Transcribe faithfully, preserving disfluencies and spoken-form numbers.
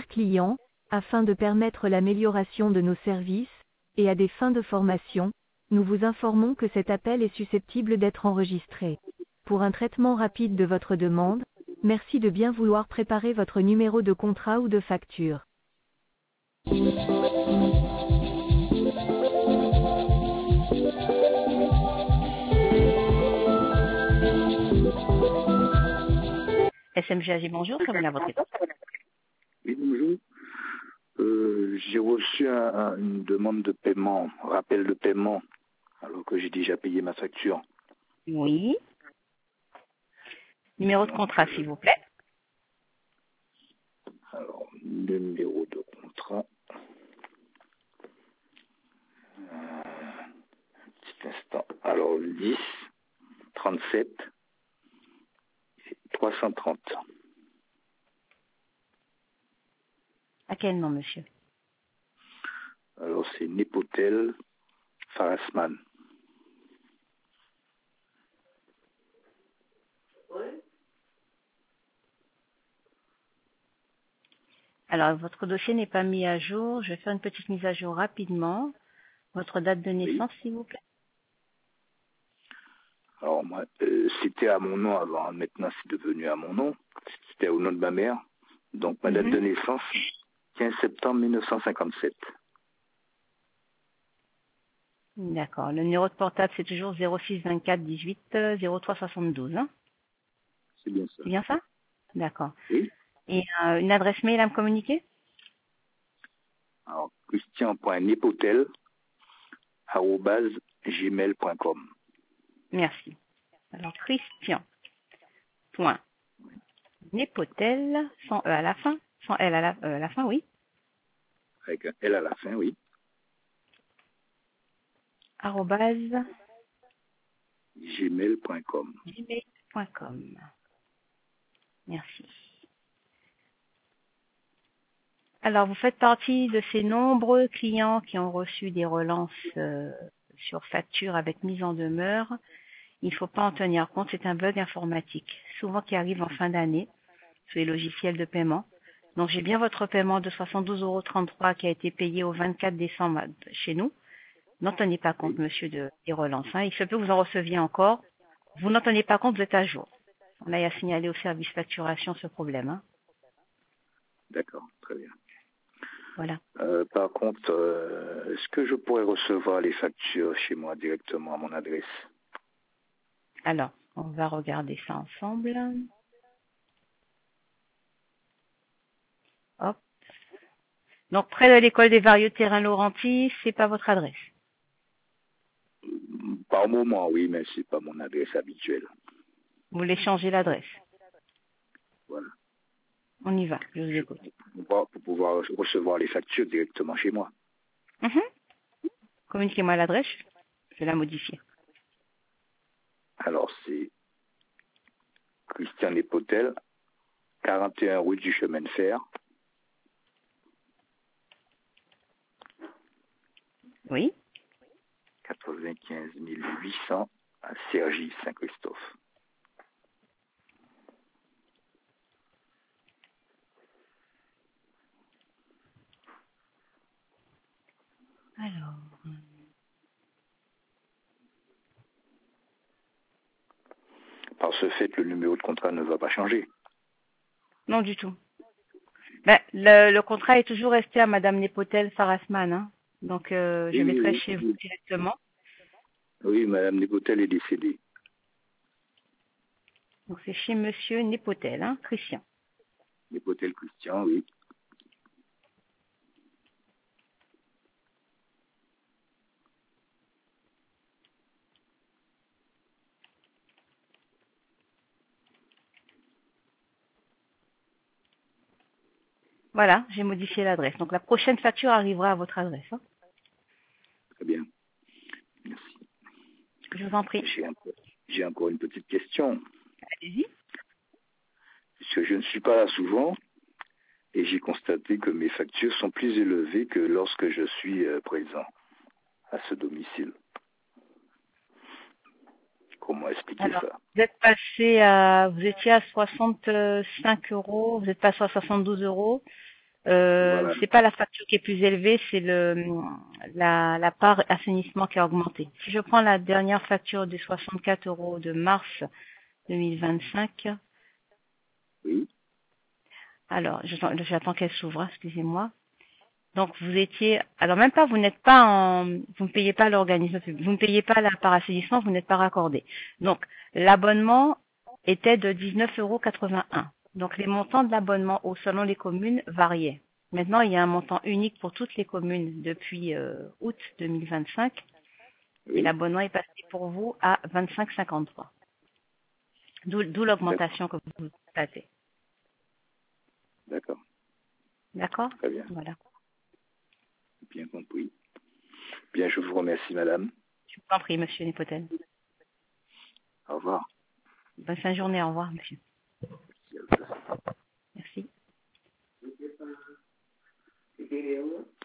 clients, afin de permettre l'amélioration de nos services, et à des fins de formation, nous vous informons que cet appel est susceptible d'être enregistré. Pour un traitement rapide de votre demande, merci de bien vouloir préparer votre numéro de contrat ou de facture. S M G A G, bonjour, ça va à votre écoute. Oui, bonjour. Euh, j'ai reçu un, un, une demande de paiement, un rappel de paiement, alors que j'ai déjà payé ma facture. Oui. Numéro de contrat, s'il vous plaît. Alors, numéro de contrat. Euh, un petit instant. Alors, dix, trente-sept, trois cent trente. À quel nom, monsieur? Alors, c'est Nepotel Farasman. Alors, votre dossier n'est pas mis à jour. Je vais faire une petite mise à jour rapidement. Votre date de naissance, Oui. s'il vous plaît. Alors, moi, euh, c'était à mon nom avant. Maintenant, c'est devenu à mon nom. C'était au nom de ma mère. Donc, ma date Mm-hmm. de naissance, quinze septembre mille neuf cent cinquante-sept. D'accord. Le numéro de portable, c'est toujours zéro six vingt-quatre dix-huit zéro trois soixante-douze. Hein, C'est bien ça. c'est bien ça? D'accord. Oui. Et euh, une adresse mail à me communiquer? Alors, christian.nepotel arobase gmail point com. Merci. Alors, Christian. Point. Nepotel, sans E à la fin. Sans L à la, euh, à la fin, oui. Avec un L à la fin, oui. Arrobase gmail point com. gmail point com. Merci. Alors, vous faites partie de ces nombreux clients qui ont reçu des relances euh, sur facture avec mise en demeure. Il ne faut pas en tenir compte, c'est un bug informatique, souvent qui arrive en fin d'année sur les logiciels de paiement. Donc, j'ai bien votre paiement de soixante-douze euros trente-trois qui a été payé au vingt-quatre décembre chez nous. N'en tenez pas compte, monsieur, de, des relances. Hein. Il se peut que vous en receviez encore. Vous n'en tenez pas compte, vous êtes à jour. On a à signaler au service facturation ce problème. Hein. D'accord, très bien. Voilà. Euh, par contre, euh, est-ce que je pourrais recevoir les factures chez moi directement à mon adresse? Alors, on va regarder ça ensemble. Hop. Donc, près de l'école des Varieux Terrains Laurenti, c'est pas votre adresse. Par moment, oui, mais c'est pas mon adresse habituelle. Vous voulez changer l'adresse. Voilà. On y va, je vous Je, écoute. pour, pouvoir, pour pouvoir recevoir les factures directement chez moi. Mm-hmm. Communiquez-moi l'adresse, je vais la modifier. Alors, c'est Christian Nepotel, quarante et un rue du Chemin de Fer. Oui. quatre-vingt-quinze mille huit cents à Cergy, Saint-Christophe. Alors. Par ce fait, le numéro de contrat ne va pas changer. Non, du tout. Ben, le, le contrat est toujours resté à Madame Nepotel Farasman. Hein. Donc, euh, je Oui, mettrai oui, chez vous oui. directement. Oui, Madame Nepotel est décédée. Donc, c'est chez Monsieur Nepotel, hein, Christian. Nepotel Christian, oui. Voilà, j'ai modifié l'adresse. Donc, la prochaine facture arrivera à votre adresse. Hein. Très bien. Merci. Je vous en prie. J'ai encore, j'ai encore une petite question. Allez-y. Parce que je ne suis pas là souvent et j'ai constaté que mes factures sont plus élevées que lorsque je suis euh, présent à ce domicile. Comment expliquer Alors, ça? vous êtes passé à, vous étiez à soixante-cinq euros, vous êtes passé à soixante-douze euros. Euh, Voilà. c'est pas la facture qui est plus élevée, c'est le la, la part assainissement qui a augmenté. Si je prends la dernière facture de soixante-quatre euros de mars deux mille vingt-cinq, Oui. alors j'attends j'attends qu'elle s'ouvre, hein, excusez-moi. Donc vous étiez, alors même pas, vous n'êtes pas en, vous ne payez pas l'organisme public, vous ne payez pas la part assainissement, vous n'êtes pas raccordé. Donc l'abonnement était de dix-neuf euros quatre-vingt-un. Donc les montants de l'abonnement au selon les communes variaient. Maintenant il y a un montant unique pour toutes les communes depuis euh, août deux mille vingt-cinq et Oui. l'abonnement est passé pour vous à vingt-cinq virgule cinquante-trois. D'où d'où l'augmentation que vous constatez. D'accord. D'accord? Très bien. Voilà. Bien compris. Bien, je vous remercie, madame. Je vous en prie, monsieur Népotel. Au revoir. Bonne fin de journée, au revoir, monsieur. Merci à vous. Merci. Merci.